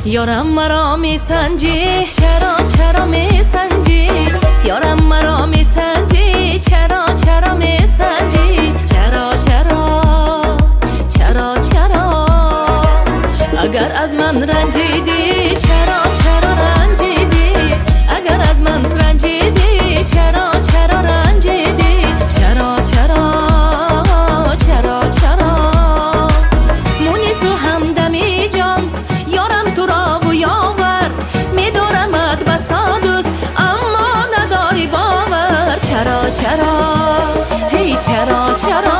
یارم مرا میسنجی چرا میسنجی یارم مرا میسنجی چرا میسنجی چرا اگر از من رنجیدی چرا رنجیدی اگر از من رنجیدی چرا رنجیدی چرا مونیس و همدمی جان یارم تو را و یاور میدارمت بسا دوست اما نداری باور چرا هی چرا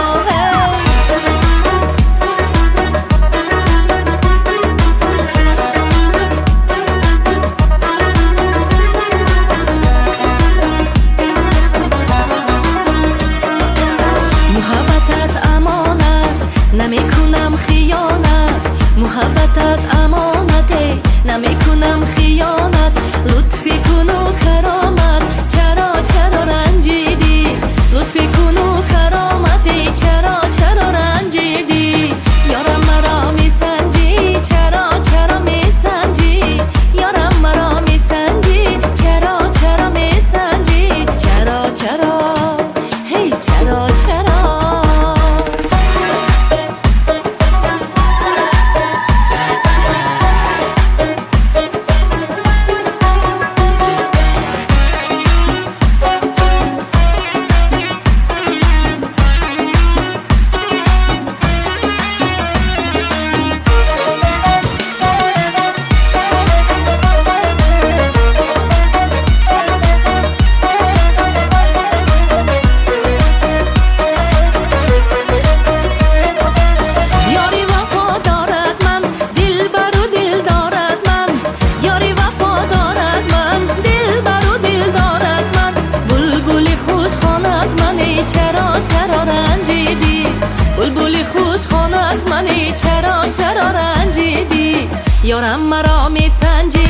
نمیکنم خیانت محبتت امانته نمیکنم خیانت لطفی کن و کرامت چرا رنجیدی لطفی کن و کرامتی چرا رنجیدی یارم مرا میسنجی چرا میسنجی یارم مرا میسنجی چرا میسنجی چرا هی چرا بلبلی خوش خانت منی چرا رنجیدی یارم مرا میسنجی